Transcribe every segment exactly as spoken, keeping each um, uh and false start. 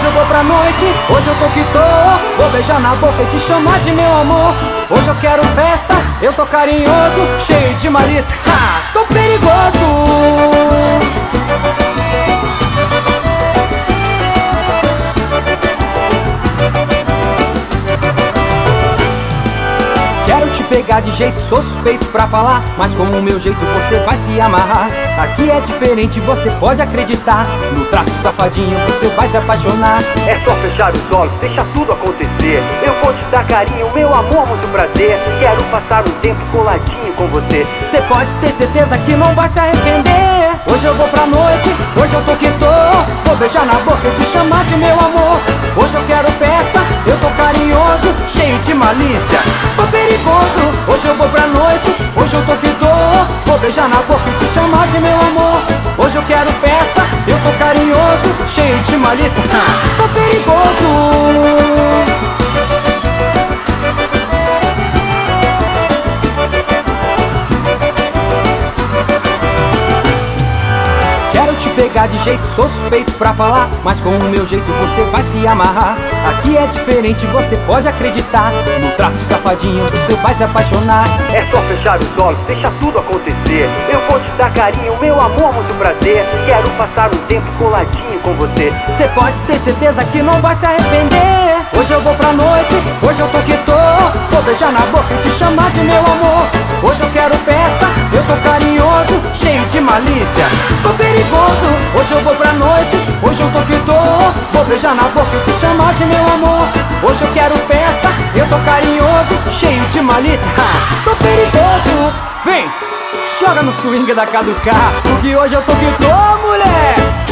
eu vou pra noite, hoje eu tô que tô. Vou beijar na boca e te chamar de meu amor. Hoje eu quero festa, eu tô carinhoso, cheio de malícia, ha, tô perigoso. Quero te pegar de jeito, sou suspeito pra falar, mas com o meu jeito você vai se amarrar. Aqui é diferente, você pode acreditar. No trato safadinho você vai se apaixonar. É só fechar os olhos, deixa tudo acontecer. Eu vou te dar carinho, meu amor, muito prazer. Quero passar um tempo coladinho com você. Você pode ter certeza que não vai se arrepender. Hoje eu vou pra noite, hoje eu tô que tô. Vou beijar na boca e te chamar de meu amor. Hoje eu quero festa, eu tô carinhoso, cheio de malícia, tô perigoso. Hoje eu vou pra noite, hoje eu tô que tô. Vou beijar na boca e te chamar de meu amor. Hoje eu quero festa, eu tô carinhoso, cheio de malícia, tô perigoso. Quero te pegar de jeito, sou suspeito pra falar, mas com o meu jeito você vai se amarrar. Aqui é diferente, você pode acreditar. No trato safadinho você vai se apaixonar. É só fechar os olhos, deixa tudo acontecer. Eu vou te dar carinho, meu amor, muito prazer. Quero passar um tempo coladinho com você. Você pode ter certeza que não vai se arrepender. Hoje eu vou pra noite, hoje eu tô que tô. Vou beijar na boca e te chamar de meu amor. Hoje eu quero festa, eu tô carinhoso, cheio de malícia, tô perigoso. Hoje eu vou pra noite, hoje eu tô que tô. Vou beijar na boca e te chamar de meu amor. Hoje eu quero festa, eu tô carinhoso, cheio de malícia, ha, tô perigoso. Vem, joga no swing da Caducar, porque hoje eu tô que tô, mulher.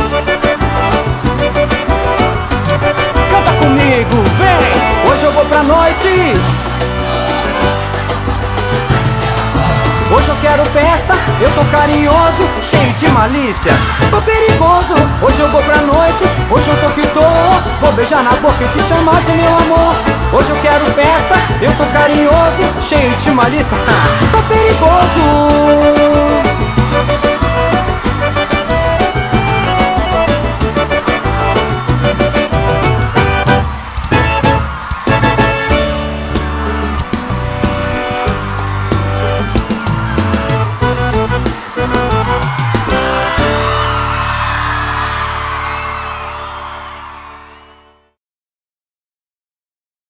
Canta comigo, vem. Hoje eu vou pra noite, hoje eu quero festa, eu tô carinhoso, cheio de malícia, tô perigoso. Hoje eu vou pra noite, hoje eu tô que tô. Vou beijar na boca e te chamar de meu amor. Hoje eu quero festa, eu tô carinhoso, cheio de malícia, tô perigoso.